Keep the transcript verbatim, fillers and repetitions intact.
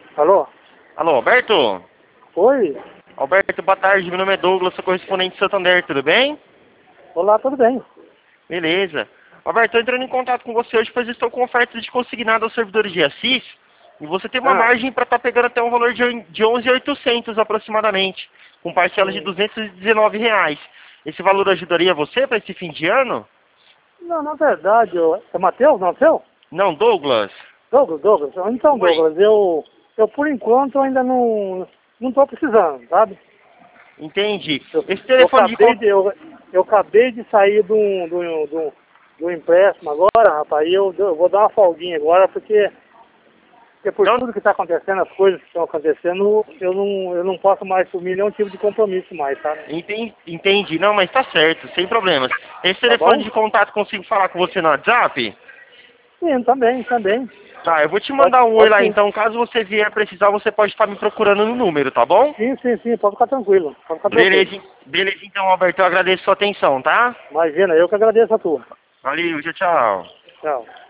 Alô? Alô, Alberto? Oi? Alberto, boa tarde. Meu nome é Douglas, sou correspondente de Santander, tudo bem? Olá, tudo bem? Beleza. Alberto, estou entrando em contato com você hoje, pois estou com oferta de consignado aos servidores de Assis, e você tem uma Ah, margem para estar pegando até um valor de de onze mil e oitocentos aproximadamente, com parcelas de hum, duzentos e dezenove reais. Esse valor ajudaria você para esse fim de ano? não, na verdade, eu, é Matheus, não é seu? Não, Douglas? Douglas, Douglas. Então, Oi. Douglas, eu, eu por enquanto ainda não não estou precisando, sabe? Entendi. Eu, Esse eu telefone de acabei contato... de eu, eu acabei de sair de um, de um, de um, de um empréstimo agora, rapaz, e eu, eu vou dar uma folguinha agora, porque, porque por Não, tudo que está acontecendo, as coisas que estão acontecendo, eu não, eu não posso mais assumir nenhum tipo de compromisso mais, sabe? entendi, entendi. Não, mas tá certo, sem problemas. Esse Tá telefone bom? de contato consigo falar com você no WhatsApp? Sim, também, também. Tá, eu vou te Pode, mandar um oi pode lá sim. então, caso você vier precisar, você pode estar me procurando no número, tá bom? Sim, sim, sim, pode ficar tranquilo, pode ficar tranquilo. Beleza, en- beleza então, Alberto, eu agradeço a sua atenção, tá? Imagina, eu que agradeço a tua. Valeu, tchau, tchau. Tchau.